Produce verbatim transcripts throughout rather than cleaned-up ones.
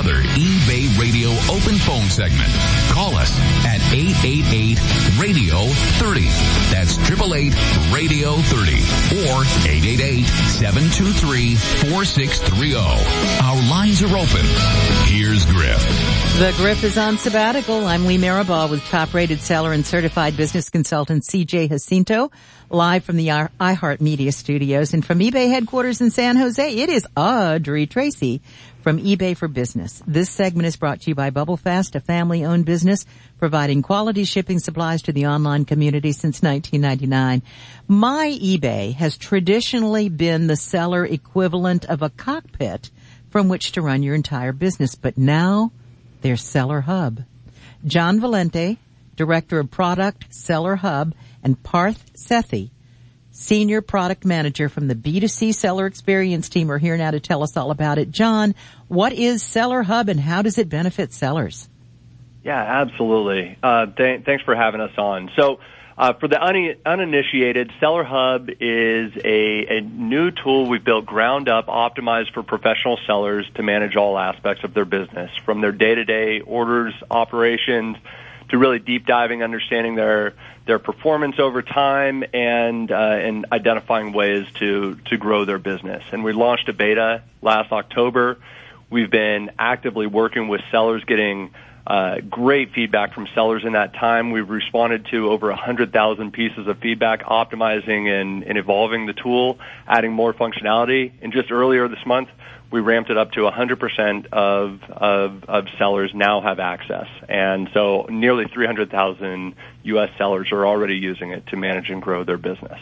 another eBay Radio open phone segment. Call us at eight eight eight, radio thirty. That's eight eight eight, radio thirty. Or eight eight eight, seven two three, four six three zero. Our lines are open. Here's Griff. The Griff is on sabbatical. I'm Lee Marabaugh with top-rated seller and certified business consultant C J Jacinto, live from the iHeartMedia studios. And from eBay headquarters in San Jose, it is Audrey Tracy from eBay for Business. This segment is brought to you by BubbleFast, a family-owned business providing quality shipping supplies to the online community since nineteen ninety-nine. My eBay has traditionally been the seller equivalent of a cockpit from which to run your entire business, but now there's Seller Hub. John Valente, Director of Product, Seller Hub, and Parth Sethi, Senior Product Manager from the B two C Seller Experience team, are here now to tell us all about it. John, what is Seller Hub and how does it benefit sellers? Yeah, absolutely. Uh, th- thanks for having us on. So uh, for the un- uninitiated, Seller Hub is a, a new tool we've built ground up, optimized for professional sellers to manage all aspects of their business, from their day-to-day orders, operations, to really deep diving, understanding their their performance over time, and uh, and identifying ways to to grow their business. And we launched a beta last October. We've been actively working with sellers, getting uh, great feedback from sellers in that time. We've responded to over one hundred thousand pieces of feedback, optimizing and, and evolving the tool, adding more functionality. And just earlier this month, we ramped it up to one hundred percent of, of, of sellers now have access. And so nearly three hundred thousand U S sellers are already using it to manage and grow their business.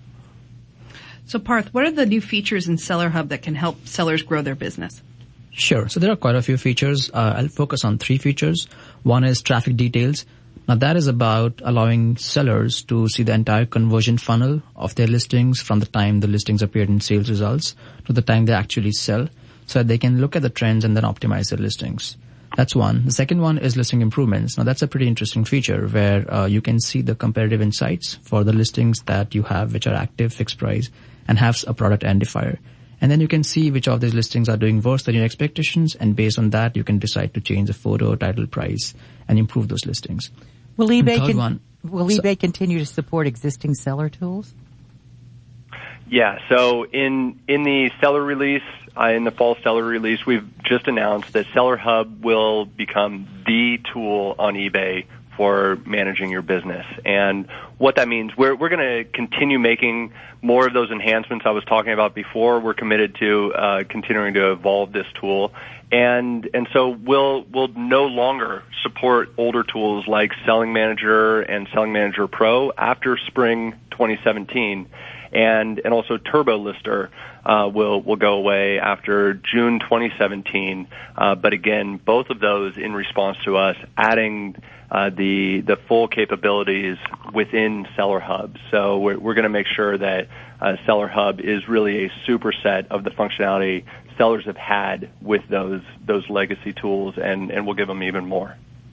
So Parth, what are the new features in Seller Hub that can help sellers grow their business? Sure. So there are quite a few features. Uh, I'll focus on three features. One is traffic details. Now that is about allowing sellers to see the entire conversion funnel of their listings from the time the listings appeared in sales results to the time they actually sell, so that they can look at the trends and then optimize their listings. That's one. The second one is listing improvements. Now that's a pretty interesting feature where uh, you can see the comparative insights for the listings that you have which are active, fixed price, and have a product identifier. And then you can see which of these listings are doing worse than your expectations, and based on that, you can decide to change the photo, title, price, and improve those listings. Will eBay, con- one, will eBay so, continue to support existing seller tools? Yeah, so in in the seller release, uh, in the fall seller release, we've just announced that Seller Hub will become the tool on eBay for managing your business. And what that means, we're we're going to continue making more of those enhancements I was talking about before. We're committed to uh, continuing to evolve this tool. And and so we'll we'll no longer support older tools like Selling Manager and Selling Manager Pro after spring twenty seventeen. And and also Turbo Lister uh, will will go away after June twenty seventeen. Uh, but again, both of those in response to us adding uh, the the full capabilities within Seller Hub. So we're we're going to make sure that uh, Seller Hub is really a superset of the functionality sellers have had with those those legacy tools, and and we'll give them even more.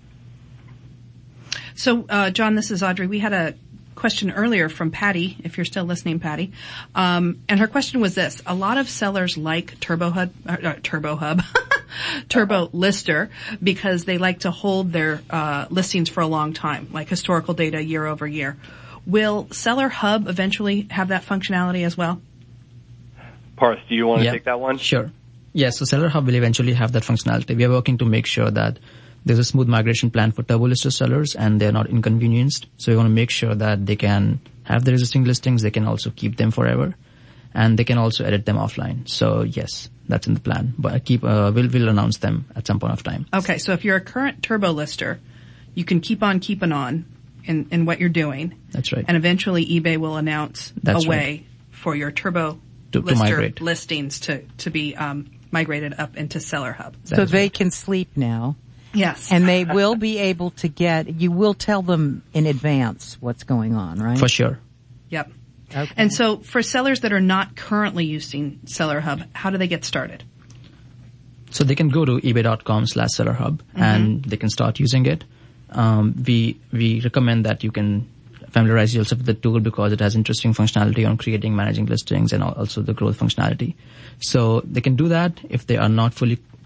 So, uh, John, this is Audrey. We had a question earlier from Patty, if you're still listening, Patty. Um, and her question was this. A lot of sellers like Turbo Hub, uh, Turbo Hub, Turbo Lister, because they like to hold their uh, listings for a long time, like historical data year over year. Will Seller Hub eventually have that functionality as well? Parth, do you want to yeah, take that one? Sure. Yes, so Seller Hub will eventually have that functionality. We are working to make sure that there's a smooth migration plan for Turbo Lister sellers and they're not inconvenienced. So we want to make sure that they can have their existing listings, they can also keep them forever, and they can also edit them offline. So yes, that's in the plan. But I keep uh, we'll we'll announce them at some point of time. Okay, so if you're a current Turbo Lister, you can keep on keeping on in, in what you're doing. That's right. And eventually eBay will announce that's a way right. for your Turbo to, Lister to listings to, to be um, migrated up into Seller Hub. So That's they right. can sleep now. Yes. And they will be able to get, you will tell them in advance what's going on, right? For sure. Yep. Okay. And so for sellers that are not currently using Seller Hub, how do they get started? So they can go to ebay.com slash Seller Hub mm-hmm. and they can start using it. Um, we, we recommend that you can familiarize yourself with the tool because it has interesting functionality on creating, managing listings, and also the growth functionality. So they can do that. If they are not fully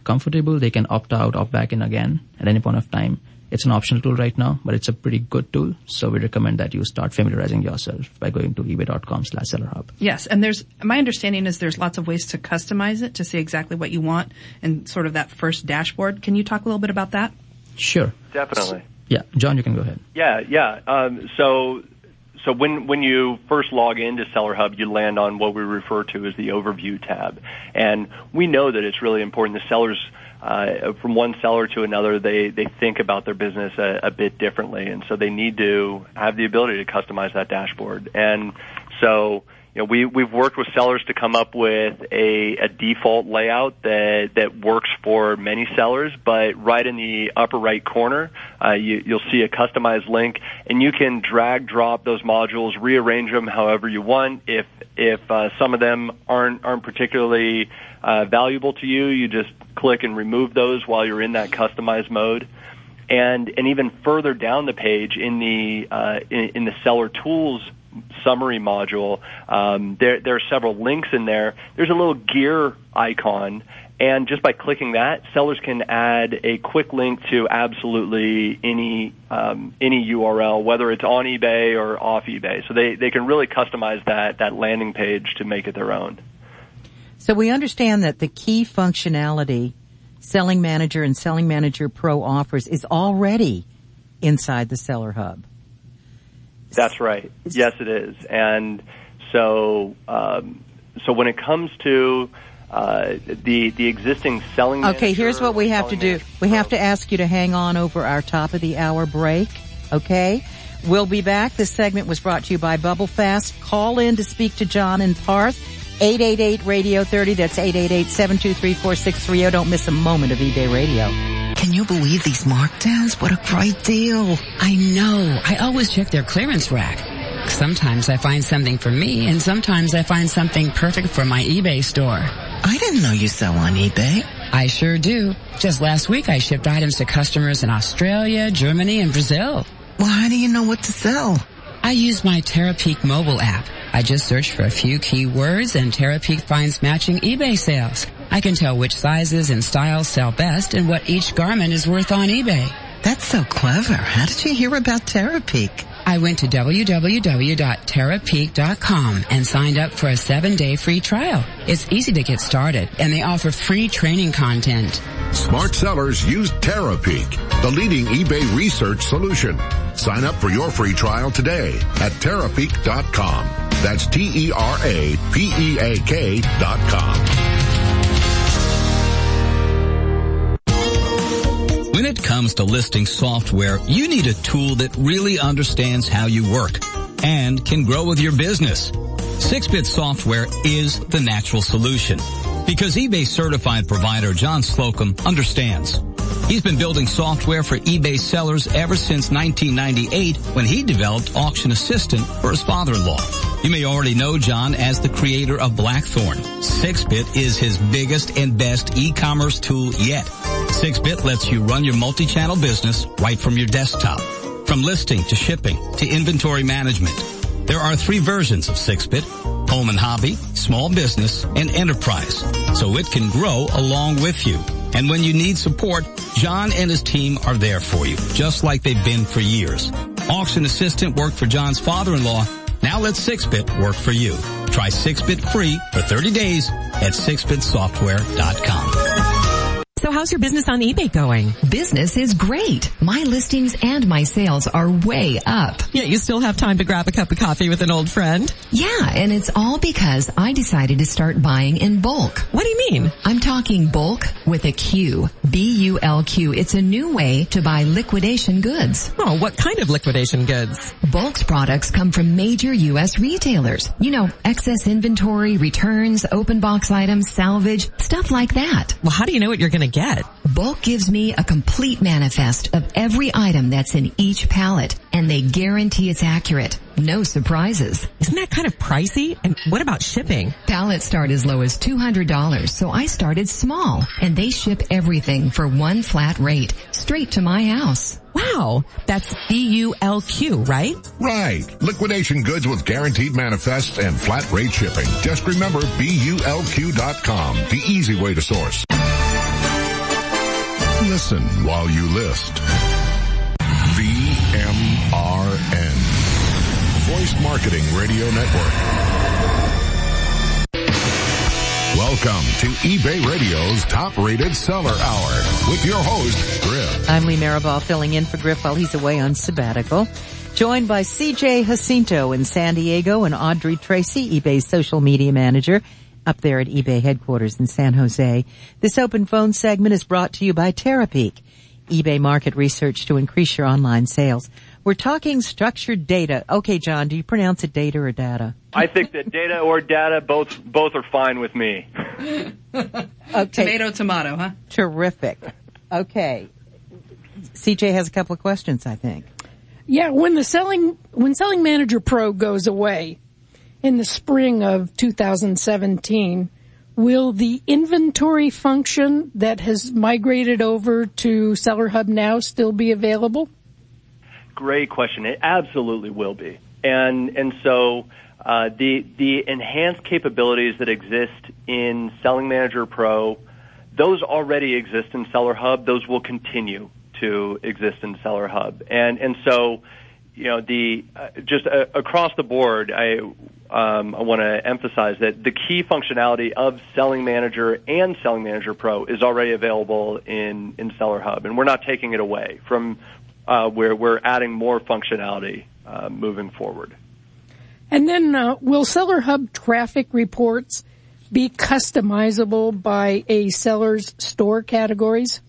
comfortable, they can opt out, opt back in again at any point of time. It's an optional tool right now, but it's a pretty good tool. So we recommend that you start familiarizing yourself by going to ebay.com slash seller hub. Yes. And there's, my understanding is there's lots of ways to customize it to see exactly what you want and sort of that first dashboard. Can you talk a little bit about that? Sure. Definitely. Yeah. John, you can go ahead. Yeah, yeah. Um, so, so when, when you first log into Seller Hub, you land on what we refer to as the overview tab. And we know that it's really important. The sellers, Uh, from one seller to another, they, they think about their business a, a bit differently, and so they need to have the ability to customize that dashboard. And so, you know, we, we've worked with sellers to come up with a, a default layout that, that works for many sellers, but right in the upper right corner, uh, you, you'll see a customized link, and you can drag, drop those modules, rearrange them however you want. If, if, uh, some of them aren't, aren't particularly, uh, valuable to you, you just click and remove those while you're in that customized mode. And, and even further down the page in the, uh, in, in the seller tools summary module, um, there, there are several links in there. There's a little gear icon, and just by clicking that, sellers can add a quick link to absolutely any, um, any U R L, whether it's on eBay or off eBay. So they, they can really customize that, that landing page to make it their own. So we understand that the key functionality Selling Manager and Selling Manager Pro offers is already inside the Seller Hub. That's right. Yes, it is. And so, um, so when it comes to uh, the the existing Selling Manager, okay, here's what we have to do. We have to ask you to hang on over our top of the hour break. Okay, we'll be back. This segment was brought to you by Bubble Fast. Call in to speak to John and Parth. eight eight eight radio thirty. That's eight eight eight, seven two three, four six three zero. Don't miss a moment of eBay Radio. Can you believe these markdowns? What a great deal. I know. I always check their clearance rack. Sometimes I find something for me, and sometimes I find something perfect for my eBay store. I didn't know you sell on eBay. I sure do. Just last week I shipped items to customers in Australia, Germany, and Brazil. Well, how do you know what to sell? I use my Terapeak mobile app. I just search for a few keywords and Terapeak finds matching eBay sales. I can tell which sizes and styles sell best and what each garment is worth on eBay. That's so clever. How did you hear about Terapeak? I went to w w w dot terapeak dot com and signed up for a seven-day free trial. It's easy to get started, and they offer free training content. Smart sellers use Terapeak, the leading eBay research solution. Sign up for your free trial today at terapeak dot com. That's T E R A P E A K dot com. When it comes to listing software, you need a tool that really understands how you work and can grow with your business. six bit Software is the natural solution because eBay certified provider John Slocum understands. He's been building software for eBay sellers ever since nineteen ninety-eight when he developed Auction Assistant for his father-in-law. You may already know John as the creator of Blackthorn. six bit is his biggest and best e-commerce tool yet. six bit lets you run your multi-channel business right from your desktop. From listing to shipping to inventory management. There are three versions of six bit, Home and Hobby, Small Business, and Enterprise, so it can grow along with you. And when you need support, John and his team are there for you, just like they've been for years. Auction Assistant worked for John's father-in-law. Now let six bit work for you. Try six bit free for thirty days at six bit software dot com. So how's your business on eBay going? Business is great. My listings and my sales are way up. Yeah, you still have time to grab a cup of coffee with an old friend? Yeah, and it's all because I decided to start buying in bulk. What do you mean? I'm talking bulk with a Q. B U L Q. It's a new way to buy liquidation goods. Oh, what kind of liquidation goods? Bulk's products come from major U S retailers. You know, excess inventory, returns, open box items, salvage, stuff like that. Well, how do you know what you're going to get? Bulk gives me a complete manifest of every item that's in each pallet, and they guarantee it's accurate. No surprises. Isn't that kind of pricey? And what about shipping? Pallets start as low as two hundred dollars, so I started small, and they ship everything for one flat rate, straight to my house. Wow, that's B U L Q, right? Right. Liquidation goods with guaranteed manifests and flat rate shipping. Just remember B U L Q dot com, the easy way to source. Listen while you list. V M R N. Voice Marketing Radio Network. Welcome to eBay Radio's top-rated seller hour with your host, Griff. I'm Lee Maribal, filling in for Griff while he's away on sabbatical. Joined by C J Jacinto in San Diego and Audrey Tracy, eBay's social media manager, up there at eBay headquarters in San Jose. This open phone segment is brought to you by Terapeak, eBay market research to increase your online sales. We're talking structured data. Okay, John, do you pronounce it data or data? I think that data or data, both both are fine with me. Okay. Tomato, tomato, huh? Terrific. Okay. C J has a couple of questions, I think. Yeah, when the selling when Selling Manager Pro goes away in the spring of two thousand seventeen, will the inventory function that has migrated over to Seller Hub now still be available? Great question. It absolutely will be. And and so uh, the the enhanced capabilities that exist in Selling Manager Pro, those already exist in Seller Hub. Those will continue to exist in Seller Hub. And and so, you know, the uh, just uh, across the board, I um, I want to emphasize that the key functionality of Selling Manager and Selling Manager Pro is already available in in Seller Hub, and we're not taking it away from. Uh, where we're adding more functionality uh, moving forward. And then uh, will Seller Hub traffic reports be customizable by a seller's store categories?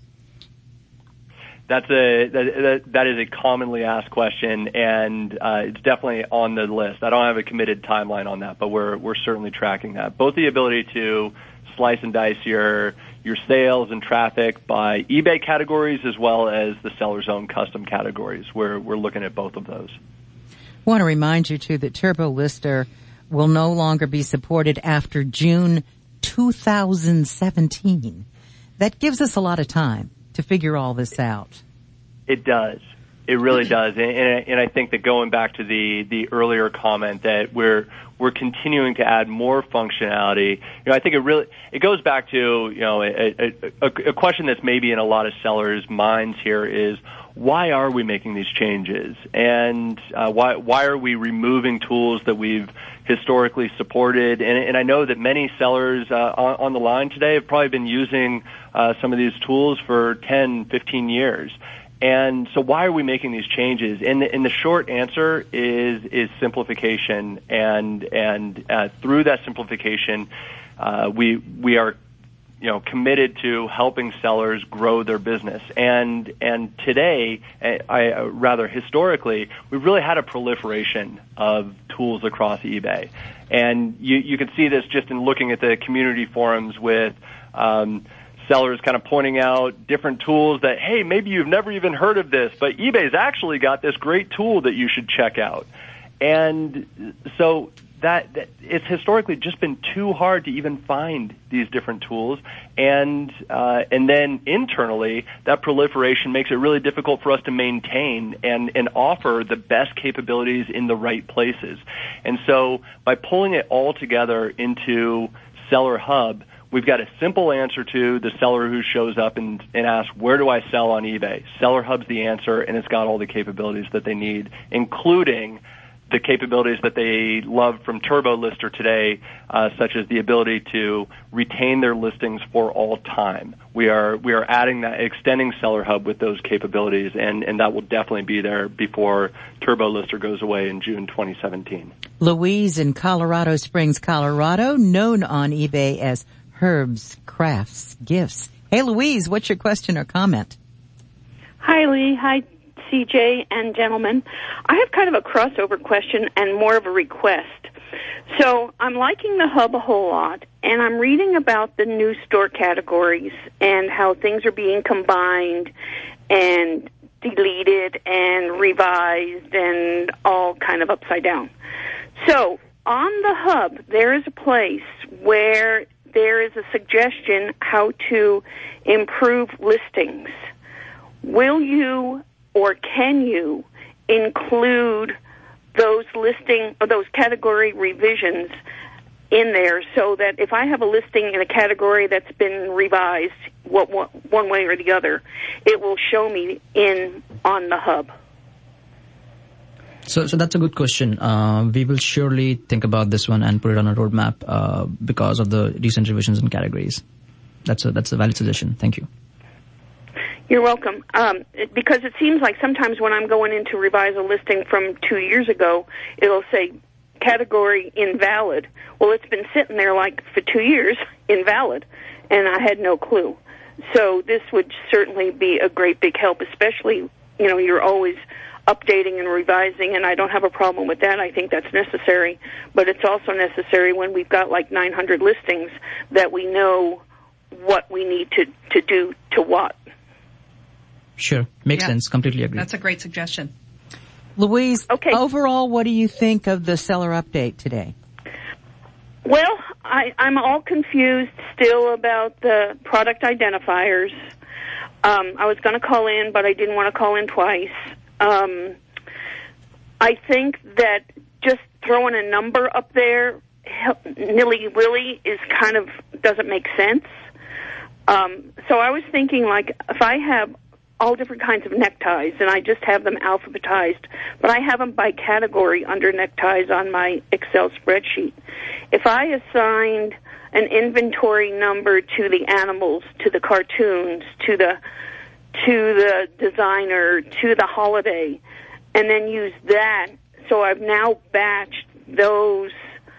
That's a that, that is a commonly asked question, and uh, it's definitely on the list. I don't have a committed timeline on that, but we're we're certainly tracking that. Both the ability to slice and dice your your sales and traffic by eBay categories as well as the seller's own custom categories. We're we're looking at both of those. I want to remind you, too, that Turbo Lister will no longer be supported after June two thousand seventeen. That gives us a lot of time to figure all this out. It does. It really does. And, and, and I think that going back to the, the earlier comment that we're we're continuing to add more functionality. You know, I think it really it goes back to, you know, a, a, a question that's maybe in a lot of sellers' minds here is, why are we making these changes? And uh, why why are we removing tools that we've historically supported? And, and I know that many sellers uh, on, on the line today have probably been using uh, some of these tools for ten, fifteen years. And so why are we making these changes? And the, and the short answer is is simplification. And and uh, through that simplification, uh, we we are you know committed to helping sellers grow their business. And and today, I, I rather historically, we've really had a proliferation of tools across eBay. And you you can see this just in looking at the community forums with Um, sellers kind of pointing out different tools that, hey, maybe you've never even heard of this, but eBay's actually got this great tool that you should check out. And so that, that it's historically just been too hard to even find these different tools. And uh, and then internally, that proliferation makes it really difficult for us to maintain and, and offer the best capabilities in the right places. And so by pulling it all together into Seller Hub, we've got a simple answer to the seller who shows up and, and asks, where do I sell on eBay? Seller Hub's the answer, and it's got all the capabilities that they need, including the capabilities that they love from Turbo Lister today, uh, such as the ability to retain their listings for all time. We are we are adding that, extending Seller Hub with those capabilities, and, and that will definitely be there before Turbo Lister goes away in June twenty seventeen. Louise in Colorado Springs, Colorado, known on eBay as Herbs, Crafts, Gifts. Hey, Louise, what's your question or comment? Hi, Lee. Hi, C J and gentlemen. I have kind of a crossover question and more of a request. So I'm liking the Hub a whole lot, and I'm reading about the new store categories and how things are being combined and deleted and revised and all kind of upside down. So on the Hub, there is a place where there is a suggestion how to improve listings. Will you or can you include those listing or those category revisions in there so that if I have a listing in a category that's been revised, what, what one way or the other, it will show me in on the hub. So, so that's a good question. Uh, we will surely think about this one and put it on a roadmap uh, because of the recent revisions in categories. That's a that's a valid suggestion. Thank you. You're welcome. Um, it, because it seems like sometimes when I'm going in to revise a listing from two years ago, it'll say category invalid. Well, it's been sitting there like for two years, invalid, and I had no clue. So this would certainly be a great big help, especially, you know, you're always updating and revising, and I don't have a problem with that. I think that's necessary. But it's also necessary when we've got like nine hundred listings that we know what we need to, to do to what. Sure. Makes yeah. sense. Completely agree. That's a great suggestion. Louise, okay. Overall, what do you think of the seller update today? Well, I, I'm all confused still about the product identifiers. Um, I was going to call in, but I didn't want to call in twice. Um, I think that just throwing a number up there, nilly-willy, is kind of doesn't make sense. Um, so I was thinking, like, if I have all different kinds of neckties, and I just have them alphabetized, but I have them by category under neckties on my Excel spreadsheet. If I assigned an inventory number to the animals, to the cartoons, to the to the designer, to the holiday, and then use that, so I've now batched those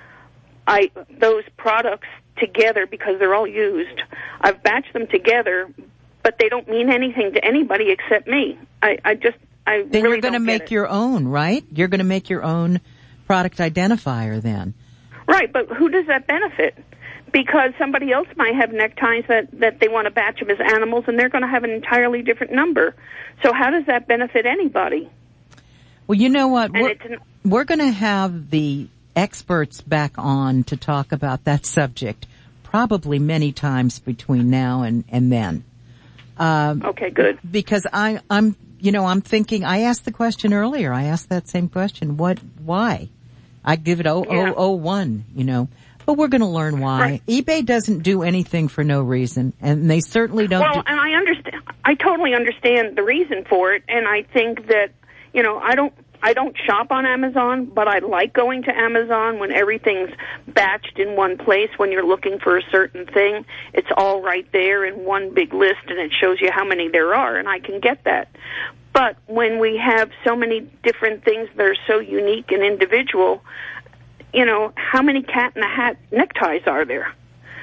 I those products together because they're all used. I've batched them together, but they don't mean anything to anybody except me. I, I just, I then really you're going to don't make get it. your own, right? You're going to make your own product identifier then. Right, but who does that benefit? Because somebody else might have neckties that, that they want to batch them as animals, and they're going to have an entirely different number. So how does that benefit anybody? Well, you know what? And We're, it's an, we're going to have the experts back on to talk about that subject probably many times between now and, and then. Um, okay, good. Because I, I'm, you know, I'm thinking, I asked the question earlier. I asked that same question. What, why? I give it oh, yeah. oh, oh, one, you know. But we're going to learn why. Right. eBay doesn't do anything for no reason, and they certainly don't. Well, do- and I understand. I totally understand the reason for it, and I think that, you know, I don't. I don't shop on Amazon, but I like going to Amazon when everything's batched in one place. When you're looking for a certain thing, it's all right there in one big list, and it shows you how many there are, and I can get that. But when we have so many different things that are so unique and individual, you know, how many cat-in-the-hat neckties are there?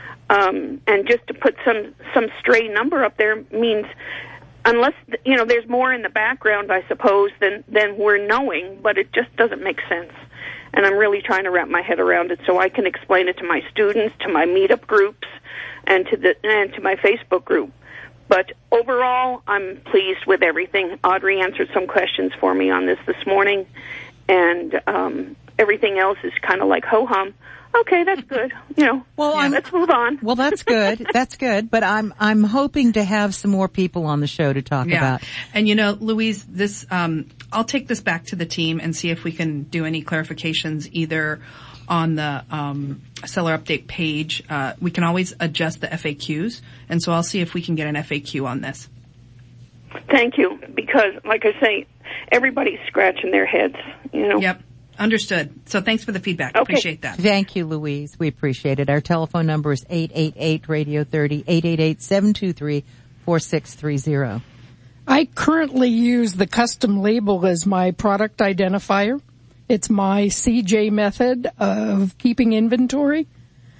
Um, and just to put some, some stray number up there means... Unless, you know, there's more in the background, I suppose, than, than we're knowing, but it just doesn't make sense. And I'm really trying to wrap my head around it so I can explain it to my students, to my meetup groups, and to the and to my Facebook group. But overall, I'm pleased with everything. Audrey answered some questions for me on this this morning, and um, everything else is kind of like ho-hum. Okay, that's good. You know, well, yeah, I'm, let's move on. Well, that's good. That's good. But I'm I'm hoping to have some more people on the show to talk yeah. about. And you know, Louise, this um, I'll take this back to the team and see if we can do any clarifications either on the um, seller update page. Uh, we can always adjust the F A Qs, and so I'll see if we can get an F A Q on this. Thank you, because, like I say, everybody's scratching their heads. You know. Yep. Understood. So thanks for the feedback. Okay. Appreciate that. Thank you, Louise. We appreciate it. Our telephone number is eight eight eight radio thirty, eight eight eight, seven two three, four six three zero. I currently use the custom label as my product identifier. It's my C J method of keeping inventory.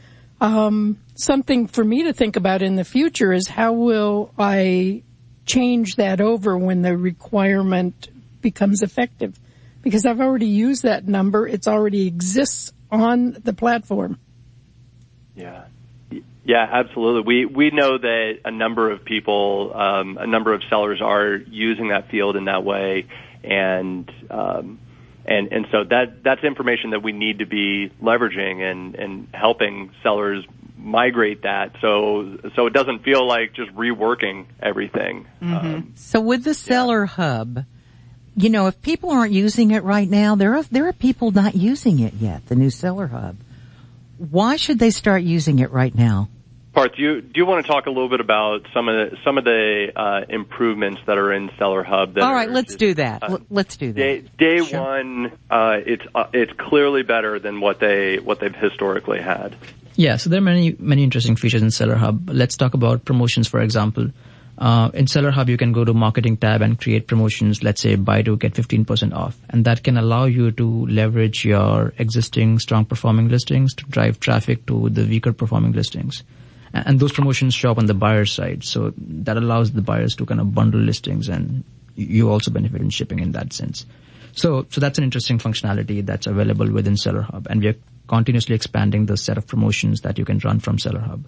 Um, something for me to think about in the future is how will I change that over when the requirement becomes effective? Because I've already used that number. It already exists on the platform. Yeah. Yeah, absolutely. We we know that a number of people, um, a number of sellers are using that field in that way, and um, and and so that that's information that we need to be leveraging and, and helping sellers migrate that, so so it doesn't feel like just reworking everything. Mm-hmm. Um, so with the Seller yeah. Hub, you know, if people aren't using it right now, there are there are people not using it yet. The new Seller Hub. Why should they start using it right now? Parth, do you do you want to talk a little bit about some of the some of the uh, improvements that are in Seller Hub? That All right, let's just, do that. Uh, let's do that. Day, day sure. one, uh, it's uh, it's clearly better than what they what they've historically had. Yeah, so there are many many interesting features in Seller Hub. Let's talk about promotions, for example. Uh, in Seller Hub, you can go to Marketing tab and create promotions. Let's say buy two get fifteen percent off, and that can allow you to leverage your existing strong performing listings to drive traffic to the weaker performing listings. And those promotions show up on the buyer's side, so that allows the buyers to kind of bundle listings, and you also benefit in shipping in that sense. So, so that's an interesting functionality that's available within Seller Hub, and we are continuously expanding the set of promotions that you can run from Seller Hub.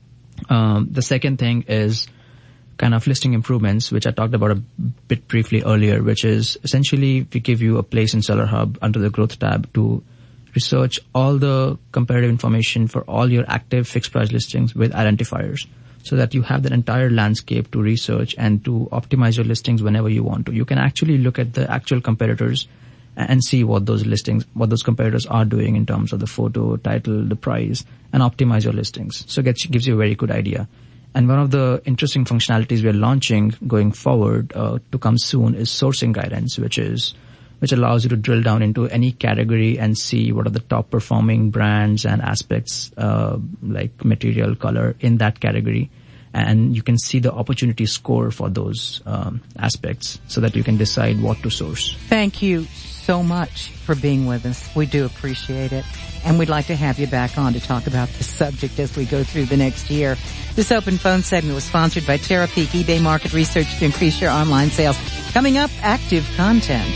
Um, the second thing is kind of listing improvements, which I talked about a bit briefly earlier, which is essentially we give you a place in Seller Hub under the Growth tab to research all the comparative information for all your active fixed price listings with identifiers, so that you have that entire landscape to research and to optimize your listings whenever you want to. You can actually look at the actual competitors and see what those listings, what those competitors are doing in terms of the photo, title, the price, and optimize your listings. So it gets, gives you a very good idea. And one of the interesting functionalities we're launching going forward uh, to come soon is sourcing guidance, which is which allows you to drill down into any category and see what are the top performing brands and aspects, uh, like material, color in that category. And you can see the opportunity score for those um, aspects so that you can decide what to source. Thank you so much for being with us. We do appreciate it. And we'd like to have you back on to talk about this subject as we go through the next year. This open phone segment was sponsored by Terapeak, eBay market research to increase your online sales. Coming up, active content.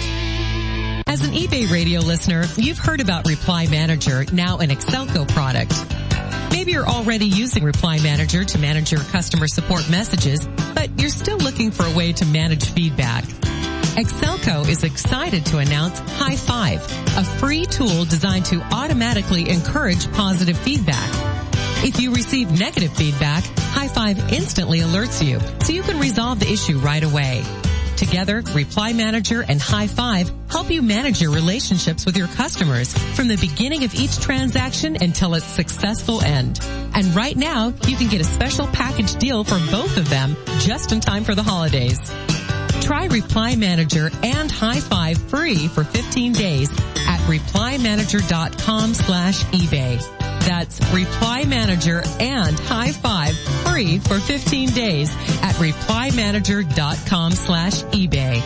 As an eBay radio listener, you've heard about Reply Manager, now an Excelco product. Maybe you're already using Reply Manager to manage your customer support messages, but you're still looking for a way to manage feedback. Excelco is excited to announce High Five, a free tool designed to automatically encourage positive feedback. If you receive negative feedback, High Five instantly alerts you, so you can resolve the issue right away. Together, Reply Manager and High Five help you manage your relationships with your customers from the beginning of each transaction until its successful end. And right now, you can get a special package deal for both of them just in time for the holidays. Try Reply Manager and High Five free for fifteen days at replymanager.com slash eBay. That's Reply Manager and High Five free for fifteen days at replymanager.com slash eBay.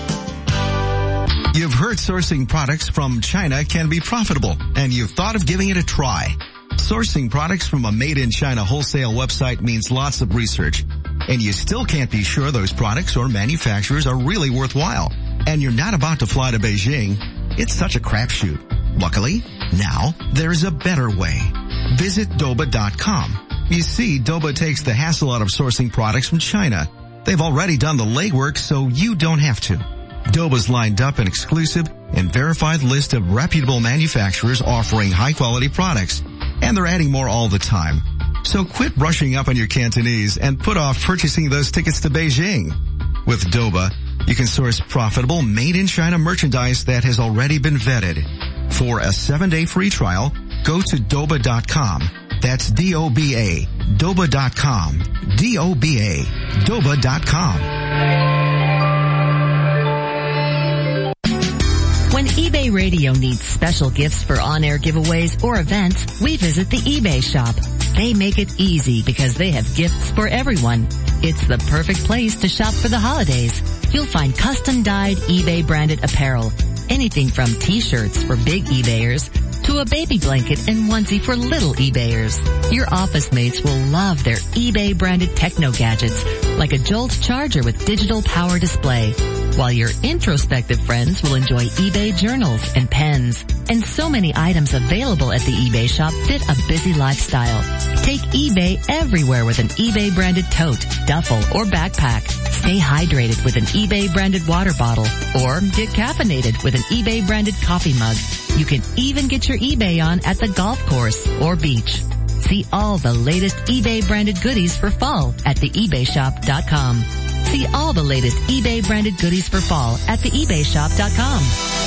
You've heard sourcing products from China can be profitable, and you've thought of giving it a try. Sourcing products from a made-in-China wholesale website means lots of research, and you still can't be sure those products or manufacturers are really worthwhile. And you're not about to fly to Beijing. It's such a crapshoot. Luckily, now there's a better way. Visit Doba dot com. You see, Doba takes the hassle out of sourcing products from China. They've already done the legwork, so you don't have to. Doba's lined up an exclusive and verified list of reputable manufacturers offering high-quality products, and they're adding more all the time. So quit brushing up on your Cantonese and put off purchasing those tickets to Beijing. With Doba, you can source profitable made-in-China merchandise that has already been vetted. For a seven-day free trial, go to Doba dot com. That's D O B A. Doba dot com. D O B A. Doba dot com. When eBay Radio needs special gifts for on-air giveaways or events, we visit the eBay shop. They make it easy because they have gifts for everyone. It's the perfect place to shop for the holidays. You'll find custom-dyed eBay-branded apparel. Anything from t-shirts for big eBayers to a baby blanket and onesie for little eBayers. Your office mates will love their eBay-branded techno gadgets, like a Jolt charger with digital power display, while your introspective friends will enjoy eBay journals and pens. And so many items available at the eBay shop fit a busy lifestyle. Take eBay everywhere with an eBay-branded tote, duffel, or backpack. Stay hydrated with an eBay-branded water bottle, or get caffeinated with an eBay-branded coffee mug. You can even get your eBay on at the golf course or beach. See all the latest eBay-branded goodies for fall at the ebay shop dot com. See all the latest eBay-branded goodies for fall at the ebay shop dot com.